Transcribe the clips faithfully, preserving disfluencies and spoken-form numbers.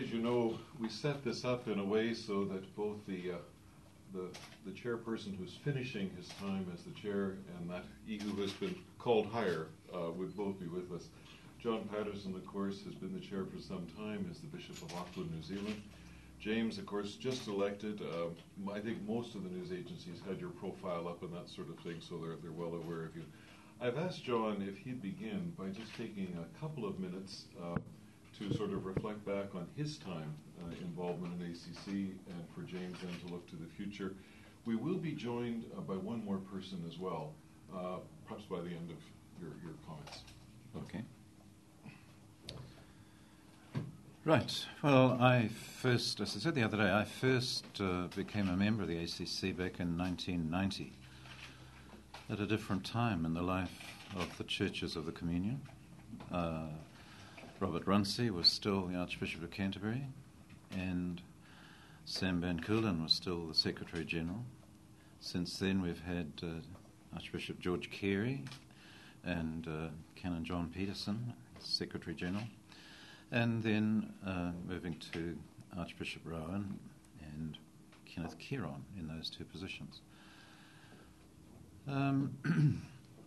as you know, we set this up in a way so that both the uh, the, the chairperson who's finishing his time as the chair and that he who has been called higher uh, would both be with us. John Patterson, of course, has been the chair for some time as the Bishop of Auckland, New Zealand. James, of course, just elected. Uh, I think most of the news agencies had your profile up and that sort of thing, so they're, they're well aware of you. I've asked John if he'd begin by just taking a couple of minutes uh, to sort of reflect back on his time uh, involvement in A C C, and for James then to look to the future. We will be joined uh, by one more person as well, uh, perhaps by the end of your, your comments. Okay. Right. Well, I first, as I said the other day, I first uh, became a member of the A C C back in nineteen ninety, at a different time in the life of the Churches of the Communion. Uh, Robert Runcie was still the Archbishop of Canterbury, and Sam Van Coelen was still the Secretary General. Since then, we've had uh, Archbishop George Carey and uh, Canon John Peterson, Secretary General, and then uh, moving to Archbishop Rowan and Kenneth Kieron in those two positions. Um,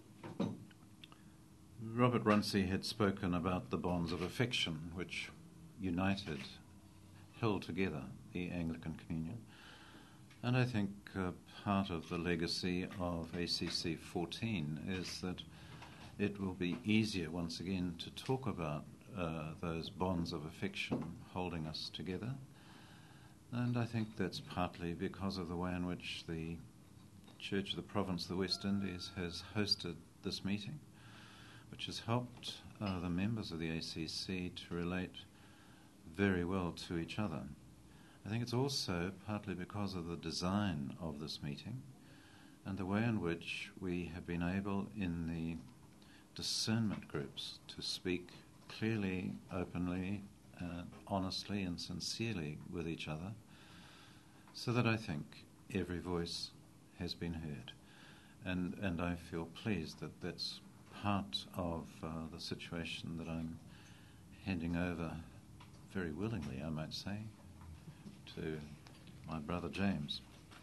Robert Runcie had spoken about the bonds of affection which united, held together the Anglican Communion. And I think uh, part of the legacy of A C C fourteen is that it will be easier once again to talk about uh, those bonds of affection holding us together. And I think that's partly because of the way in which the Church of the Province of the West Indies has hosted this meeting, which has helped uh, the members of the A C C to relate very well to each other. I think it's also partly because of the design of this meeting and the way in which we have been able in the discernment groups to speak clearly, openly, uh, honestly and sincerely with each other, so that I think every voice has been heard. And, and I feel pleased that that's part of uh, the situation that I'm handing over very willingly, I might say, to my brother James.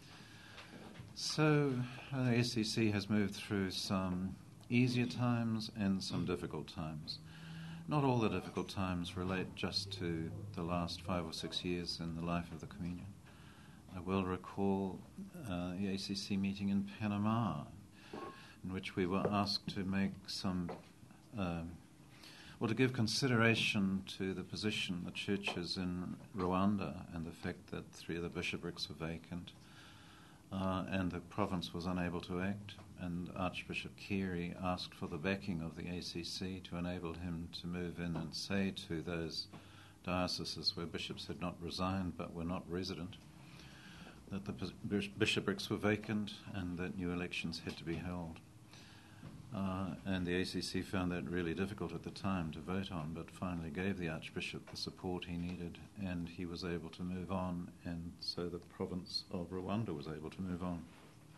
So uh, the S C C has moved through some easier times and some difficult times. Not all the difficult times relate just to the last five or six years in the life of the Communion. I will recall uh, the A C C meeting in Panama, in which we were asked to make some, um, well, to give consideration to the position the churches in Rwanda and the fact that three of the bishoprics were vacant uh, and the province was unable to act. And Archbishop Carey asked for the backing of the A C C to enable him to move in and say to those dioceses where bishops had not resigned but were not resident that the bishoprics were vacant and that new elections had to be held. Uh, and the A C C found that really difficult at the time to vote on, but finally gave the Archbishop the support he needed, and he was able to move on, and so the province of Rwanda was able to move on.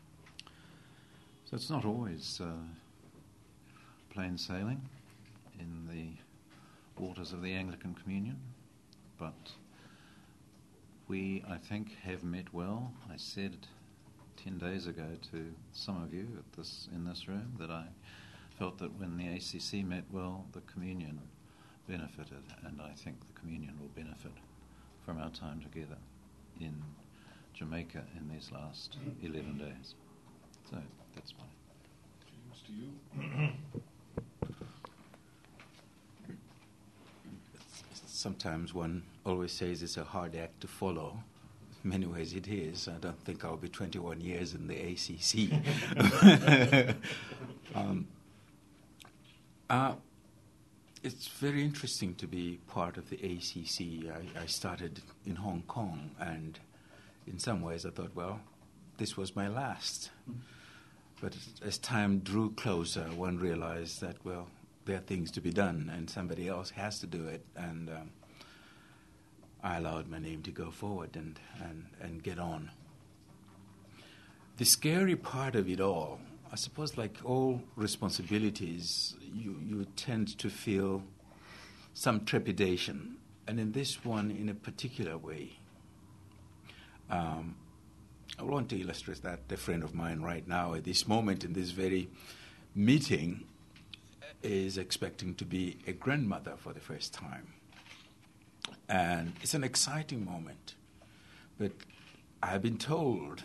So it's not always uh, plain sailing in the waters of the Anglican Communion, but we, I think, have met well. I said ten days ago to some of you at this in this room that I felt that when the A C C met well, the Communion benefited, and I think the Communion will benefit from our time together in Jamaica in these last eleven days. So that's my... James, to you. Sometimes one always says it's a hard act to follow. In many ways it is. I don't think I'll be twenty-one years in the A C C. um, uh, it's very interesting to be part of the A C C. I, I started in Hong Kong, and in some ways I thought, well, this was my last. But as time drew closer, one realized that, well, there are things to be done, and somebody else has to do it. And um, I allowed my name to go forward and, and, and get on. The scary part of it all, I suppose, like all responsibilities, you, you tend to feel some trepidation and in this one in a particular way. Um, I want to illustrate that a friend of mine right now at this moment in this very meeting is expecting to be a grandmother for the first time. And it's an exciting moment. But I've been told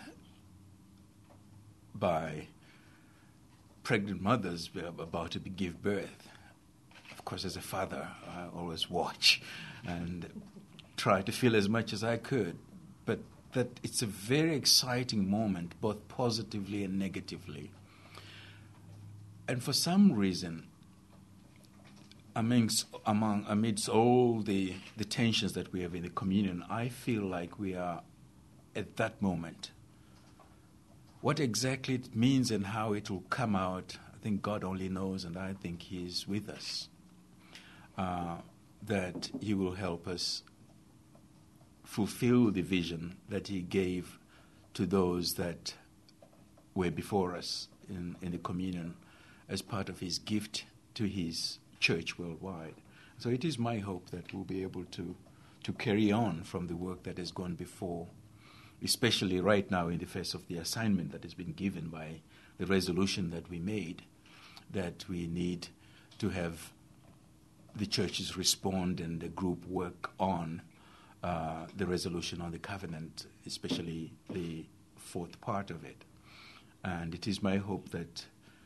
by pregnant mothers about to give birth. Of course, as a father, I always watch and try to feel as much as I could. But that it's a very exciting moment, both positively and negatively. And for some reason, amongst, among, amidst all the, the tensions that we have in the communion, I feel like we are at that moment. What exactly it means and how it will come out, I think God only knows, and I think He is with us. Uh, that He will help us fulfill the vision that He gave to those that were before us in, in the communion as part of His gift to His church worldwide. So it is my hope that we'll be able to, to carry on from the work that has gone before, especially right now in the face of the assignment that has been given by the resolution that we made, that we need to have the churches respond and the group work on uh, the resolution on the covenant, especially the fourth part of it. And it is my hope that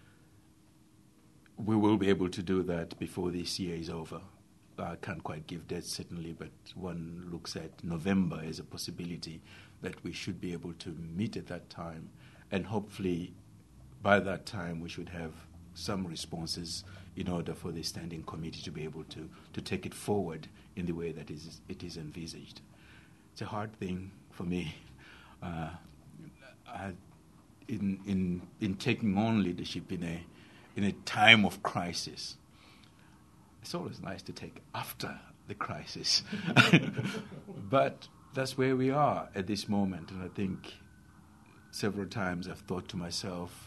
we will be able to do that before this year is over. I can't quite give dates, certainly, but one looks at November as a possibility that we should be able to meet at that time. And hopefully, by that time, we should have some responses in order for the standing committee to be able to, to take it forward in the way that is, it is envisaged. It's a hard thing for me. Uh, I, in, in, in taking on leadership in a, in a time of crisis, it's always nice to take after the crisis. But that's where we are at this moment. And I think several times I've thought to myself,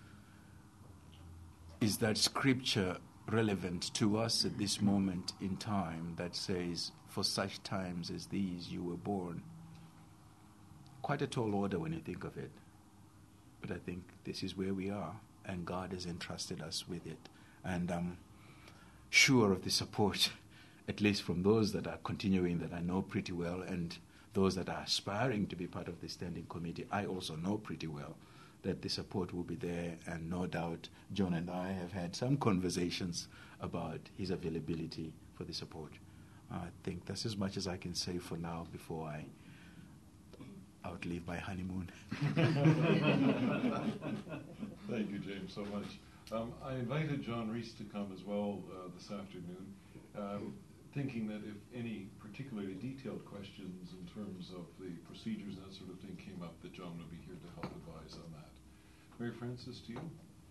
is that scripture relevant to us at this moment in time that says, for such times as these you were born? Quite a tall order when you think of it. But I think this is where we are, and God has entrusted us with it. And I'm sure of the support, at least from those that are continuing, that I know pretty well, and those that are aspiring to be part of the standing committee, I also know pretty well that the support will be there, and no doubt John and I have had some conversations about his availability for the support. I think that's as much as I can say for now before I outlive my honeymoon. Thank you, James, so much. Um, I invited John Reese to come as well uh, this afternoon, um, thinking that if any particularly detailed questions in terms of the procedures and that sort of thing came up, that John would be here to help advise on that. Mary Frances, to you.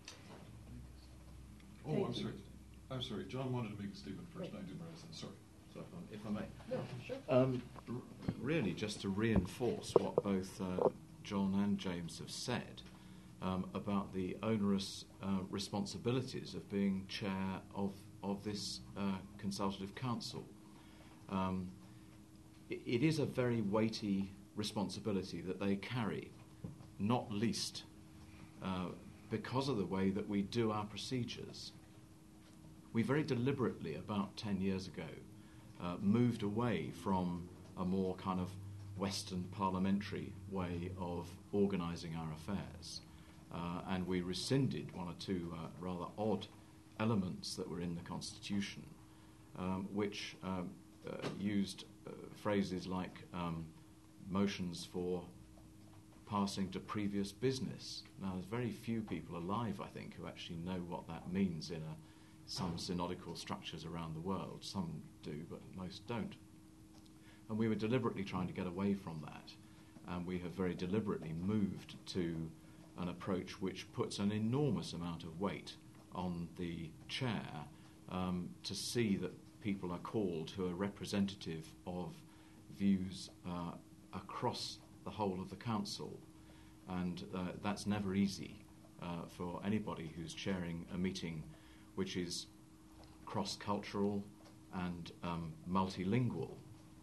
Oh, Thank I'm you. sorry. I'm sorry. John wanted to make a statement first. I didn't realize that. Sorry. So, um, if I may. No, sure. Um, r- really, just to reinforce what both uh, John and James have said um, about the onerous uh, responsibilities of being chair of, of this uh, consultative council. Um, it, it is a very weighty responsibility that they carry, not least uh, because of the way that we do our procedures. We very deliberately, about ten years ago, uh, moved away from a more kind of Western parliamentary way of organising our affairs. Uh, and we rescinded one or two uh, rather odd elements that were in the Constitution, um, which um, uh, used uh, phrases like um, motions for passing to previous business. Now, there's very few people alive, I think, who actually know what that means in a, some synodical structures around the world. Some do, but most don't. And we were deliberately trying to get away from that, and we have very deliberately moved to an approach which puts an enormous amount of weight on the chair um, to see that people are called who are representative of views uh, across the whole of the council. And uh, that's never easy uh, for anybody who's chairing a meeting which is cross-cultural and um, multilingual.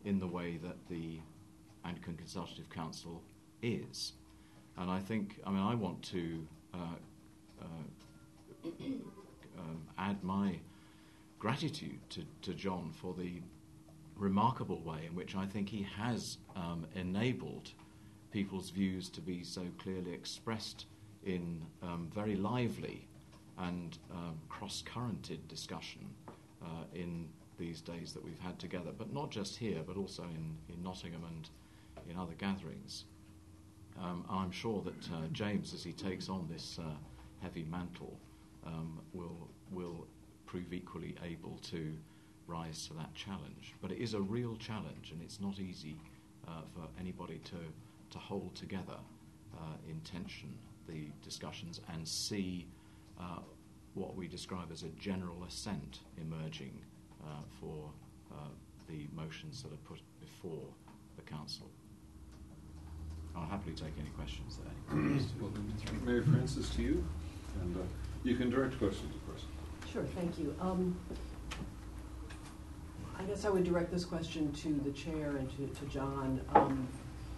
in the way that the Anglican Consultative Council is. And I think, I mean, I want to uh, uh, um, add my gratitude to, to John for the remarkable way in which I think he has um, enabled people's views to be so clearly expressed in um, very lively and um, cross-currented discussion uh, in these days that we've had together, but not just here, but also in, in Nottingham and in other gatherings. Um, I'm sure that uh, James, as he takes on this uh, heavy mantle, um, will will prove equally able to rise to that challenge. But it is a real challenge, and it's not easy uh, for anybody to, to hold together uh, in tension the discussions and see uh, what we describe as a general assent emerging uh, for uh, the motions that are put before the Council. I'll happily take any questions there. Mary Frances, to you, and uh, you can direct questions, of course. Sure, thank you. Um, I guess I would direct this question to the chair and to, to John. Um,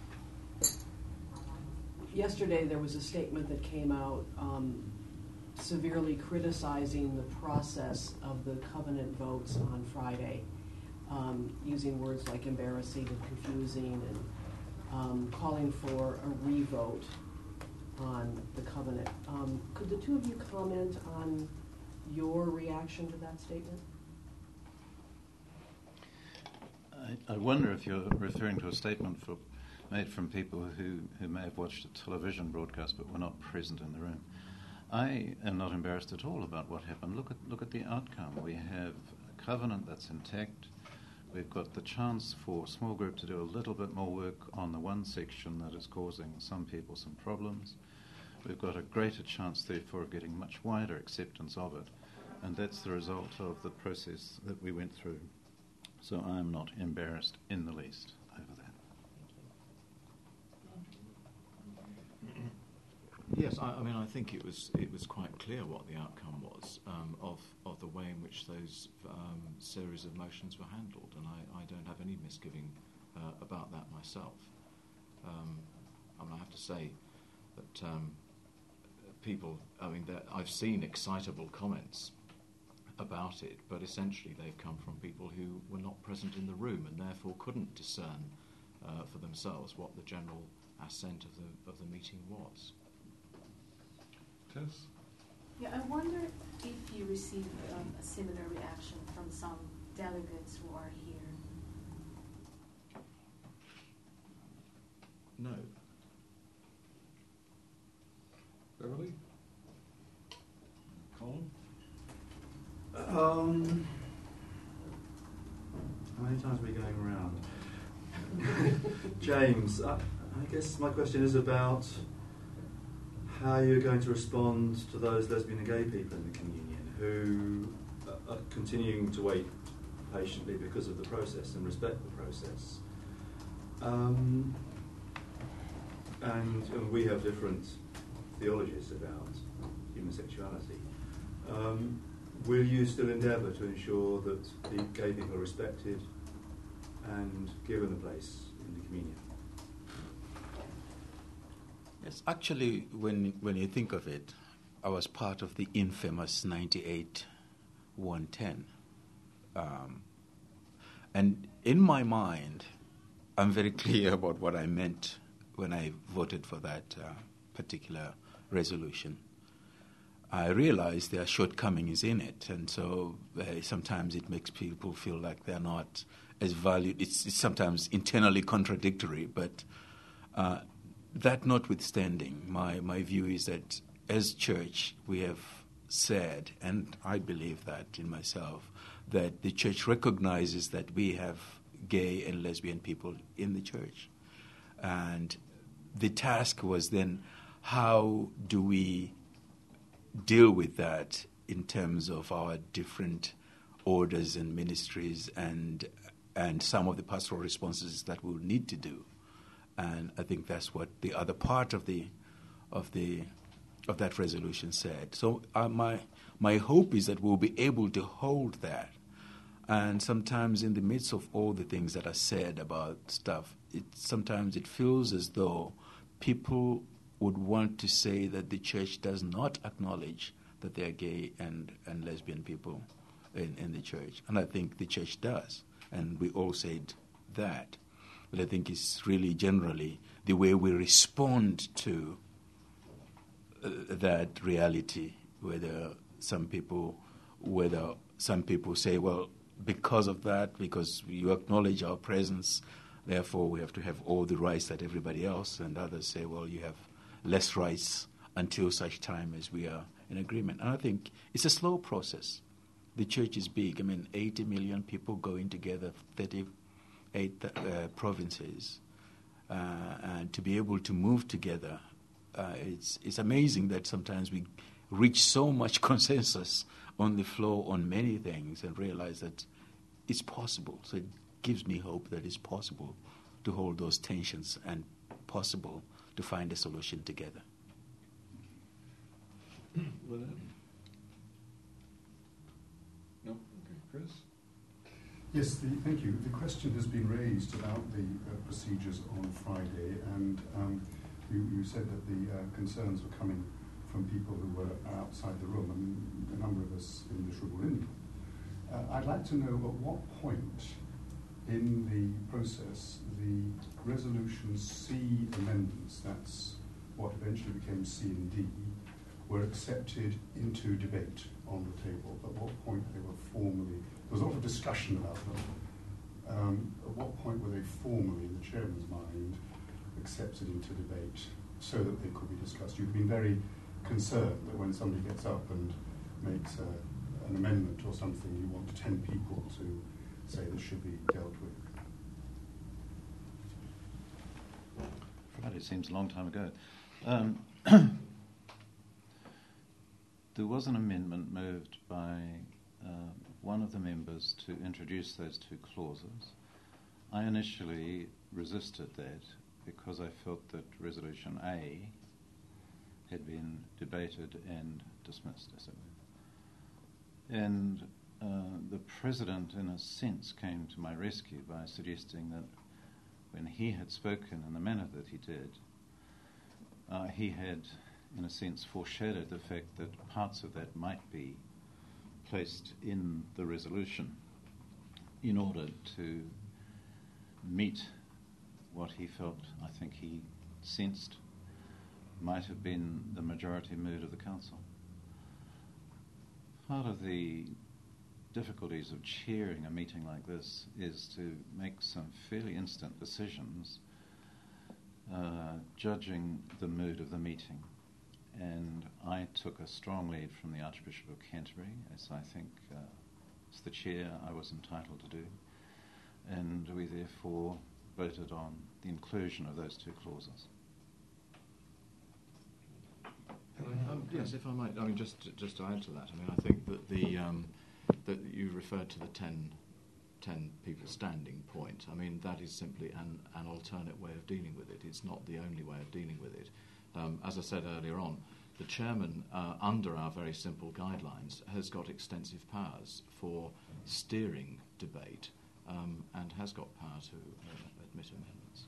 yesterday there was a statement that came out um, severely criticizing the process of the covenant votes on Friday, um, using words like embarrassing and confusing, and um, calling for a revote on the covenant. Um, could the two of you comment on your reaction to that statement? I, I wonder if you're referring to a statement for, made from people who, who may have watched a television broadcast but were not present in the room. I am not embarrassed at all about what happened. Look at look at the outcome. We have a covenant that's intact. We've got the chance for small group to do a little bit more work on the one section that is causing some people some problems. We've got a greater chance, therefore, of getting much wider acceptance of it. And that's the result of the process that we went through. So I'm not embarrassed in the least over that. Yes, I, I mean, I think it was it was quite clear what the outcome was um, of of the way in which those um, series of motions were handled, and I, I don't have any misgiving uh, about that myself. Um, I mean, I have to say that um, people, I mean, I've seen excitable comments about it, but essentially they've come from people who were not present in the room and therefore couldn't discern uh, for themselves what the general assent of the of the meeting was. Tess? Yeah, I wonder if you received um, a similar reaction from some delegates who are here. No. Beverly? Colin? Um, how many times are we going around? James, I, I guess my question is about how you're going to respond to those lesbian and gay people in the communion who are continuing to wait patiently because of the process and respect the process. Um, and, and we have different theologies about human sexuality. Um, will you still endeavour to ensure that the gay people are respected and given a place in the communion? Yes, actually, when when you think of it, I was part of the infamous ninety-eight one ten. Um, and in my mind, I'm very clear about what I meant when I voted for that uh, particular resolution. I realize there are shortcomings in it, and so uh, sometimes it makes people feel like they're not as valued. It's, it's sometimes internally contradictory, but uh, that notwithstanding, my, my view is that as church we have said, and I believe that in myself, that the church recognizes that we have gay and lesbian people in the church. And the task was then, how do we deal with that in terms of our different orders and ministries and and some of the pastoral responses that we'll need to do. And I think that's what the other part of the of the of that resolution said. So uh, my my hope is that we'll be able to hold that And sometimes in the midst of all the things that are said about stuff, it, sometimes it feels as though people would want to say that the church does not acknowledge that there are gay and, and lesbian people in, in the church. And I think the church does. And we all said that. But I think it's really generally the way we respond to uh, that reality, whether some people, whether some people say, well, because of that, because you acknowledge our presence, therefore we have to have all the rights that everybody else, and others say, well, you have less rights until such time as we are in agreement. And I think it's a slow process. The church is big. I mean, eighty million people going together, thirty-eight uh, provinces, uh, and to be able to move together, uh, it's, it's amazing that sometimes we reach so much consensus on the floor on many things and realize that it's possible. So it gives me hope that it's possible to hold those tensions and possible to find a solution together. No? Okay. Chris? Yes, the, thank you. The question has been raised about the uh, procedures on Friday, and um, you, you said that the uh, concerns were coming from people who were outside the room, and a number of us in this room were in. Uh, I'd like to know at what point in the process the resolution C amendments, that's what eventually became C and D, were accepted into debate on the table. At what point they were formally, there was a lot of discussion about them. Um, at what point were they formally, in the chairman's mind, accepted into debate so that they could be discussed? You've been very concerned that when somebody gets up and makes a, an amendment or something, you want ten people to say this should be dealt with. Friday seems a long time ago. Um, there was an amendment moved by uh, one of the members to introduce those two clauses. I initially resisted that because I felt that Resolution A had been debated and dismissed, as it were. And uh, the President, in a sense, came to my rescue by suggesting that when he had spoken in the manner that he did, uh, he had, in a sense, foreshadowed the fact that parts of that might be placed in the resolution in order to meet what he felt, I think he sensed, might have been the majority mood of the Council. Part of the difficulties of chairing a meeting like this is to make some fairly instant decisions, uh, judging the mood of the meeting. And I took a strong lead from the Archbishop of Canterbury, as I think, uh, as the chair, I was entitled to do. And we therefore voted on the inclusion of those two clauses. Um, yes, if I might, I mean, just just to add to that, I mean, I think that the um, that you referred to the ten, ten people standing point. I mean, that is simply an, an alternate way of dealing with it. It's not the only way of dealing with it. Um, as I said earlier on, the chairman, uh, under our very simple guidelines, has got extensive powers for steering debate um, and has got power to uh, admit amendments.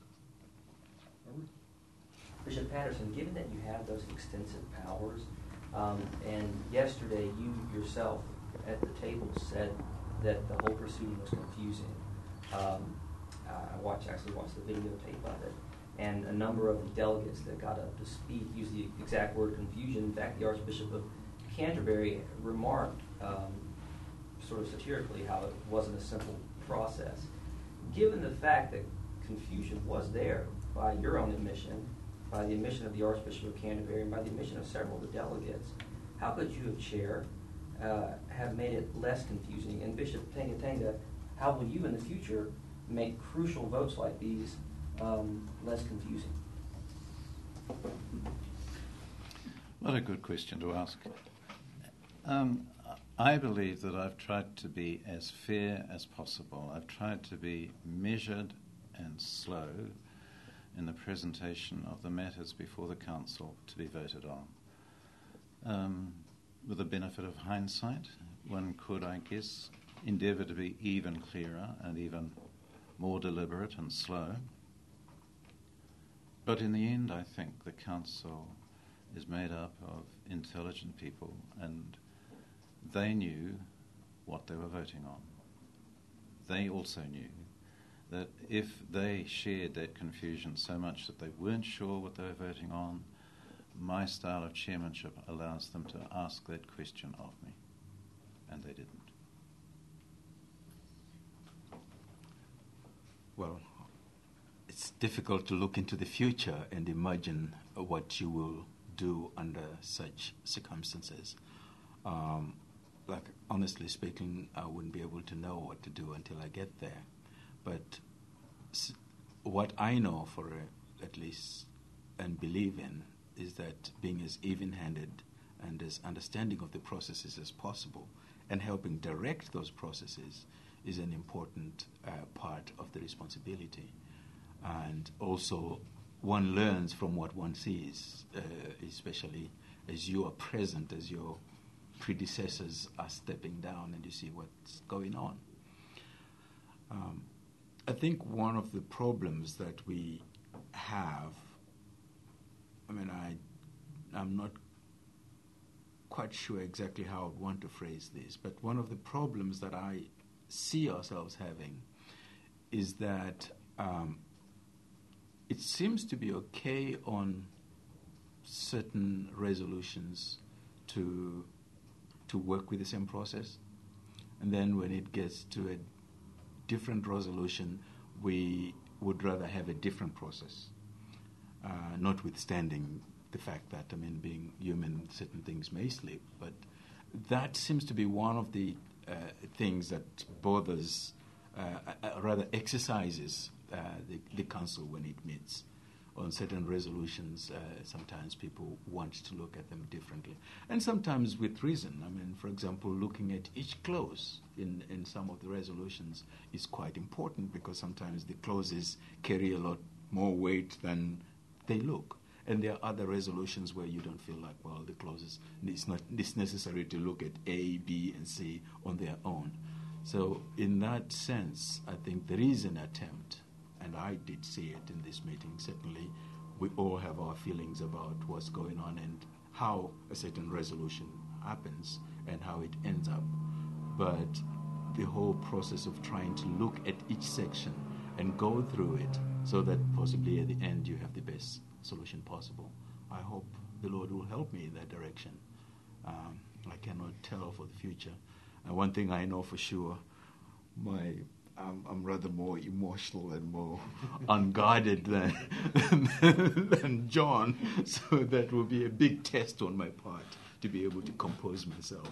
Bishop Patterson, given that you have those extensive powers, um, and yesterday you yourself at the table said that the whole proceeding was confusing. Um, I watched, actually watched the videotape of it, and a number of the delegates that got up to speak used the exact word confusion. In fact, the Archbishop of Canterbury remarked, um, sort of satirically, how it wasn't a simple process. Given the fact that confusion was there by your own admission, by the admission of the Archbishop of Canterbury, and by the admission of several of the delegates, how could you, as chair, uh, have made it less confusing? And Bishop Tenga Tenga, how will you in the future make crucial votes like these um, less confusing? What a good question to ask. Um, I believe that I've tried to be as fair as possible. I've tried to be measured and slow in the presentation of the matters before the Council to be voted on. Um, with the benefit of hindsight, one could, I guess, endeavour to be even clearer and even more deliberate and slow. But in the end, I think the council is made up of intelligent people, and they knew what they were voting on. They also knew that if they shared that confusion so much that they weren't sure what they were voting on, my style of chairmanship allows them to ask that question of me, and they didn't. Well, it's difficult to look into the future and imagine what you will do under such circumstances. Um, like, honestly speaking, I wouldn't be able to know what to do until I get there. But s- what I know for a, at least and believe in is that being as even-handed and as understanding of the processes as possible and helping direct those processes is an important uh, part of the responsibility. And also, one learns from what one sees, uh, especially as you are present, as your predecessors are stepping down and you see what's going on. Um, I think one of the problems that we have, I mean, I, I'm not quite sure exactly how I would want to phrase this, but one of the problems that I see ourselves having is that um, it seems to be okay on certain resolutions to to work with the same process, and then when it gets to a different resolution, we would rather have a different process, uh, notwithstanding the fact that, I mean, being human, certain things may slip, but that seems to be one of the uh, things that bothers, uh, uh, rather exercises uh, the, the council when it meets. On certain resolutions, uh, sometimes people want to look at them differently, and sometimes with reason. I mean, for example, looking at each clause in, in some of the resolutions is quite important, because sometimes the clauses carry a lot more weight than they look. And there are other resolutions where you don't feel like, well, the clauses, it's not it's necessary to look at A, B, and C on their own. So in that sense, I think there is an attempt, and I did see it in this meeting. Certainly, we all have our feelings about what's going on and how a certain resolution happens and how it ends up. But the whole process of trying to look at each section and go through it so that possibly at the end you have the best solution possible. I hope the Lord will help me in that direction. Um, I cannot tell for the future. And one thing I know for sure, my I'm, I'm rather more emotional and more unguarded than, than John, so that will be a big test on my part to be able to compose myself.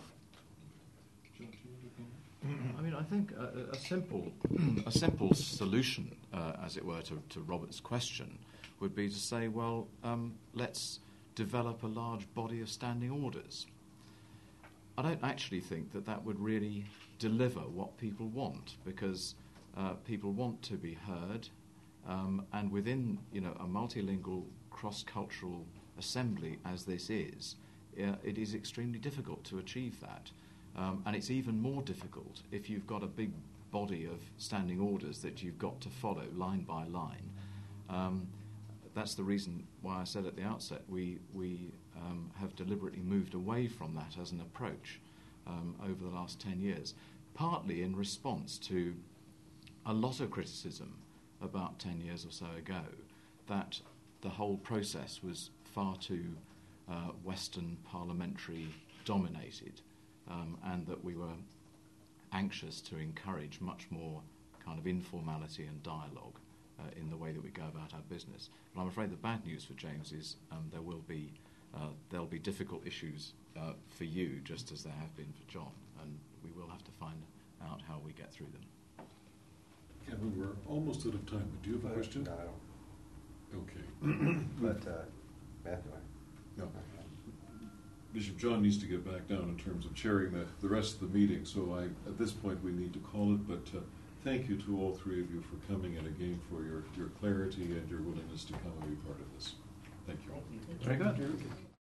I mean, I think a, a simple, a simple solution, uh, as it were, to, to Robert's question, would be to say, well, um, let's develop a large body of standing orders. I don't actually think that that would really deliver what people want, because uh, people want to be heard, um, and within, you know, a multilingual, cross-cultural assembly as this is, uh, it is extremely difficult to achieve that. Um, and it's even more difficult if you've got a big body of standing orders that you've got to follow line by line. Um, that's the reason why I said at the outset we, we um, have deliberately moved away from that as an approach um, over the last ten years, partly in response to a lot of criticism about ten years or so ago that the whole process was far too uh, Western parliamentary dominated. Um, and that we were anxious to encourage much more kind of informality and dialogue uh, in the way that we go about our business. But I'm afraid the bad news for James is um, there will be uh, there'll be difficult issues uh, for you, just as there have been for John, and we will have to find out how we get through them. Kevin, we're almost out of time, but do you have a But, question? No, I don't. Okay. But, uh, Matthew, No. Bishop John needs to get back down in terms of chairing the, the rest of the meeting, so I, at this point we need to call it, but uh, thank you to all three of you for coming, and again for your, your clarity and your willingness to come and be part of this. Thank you all. Very good.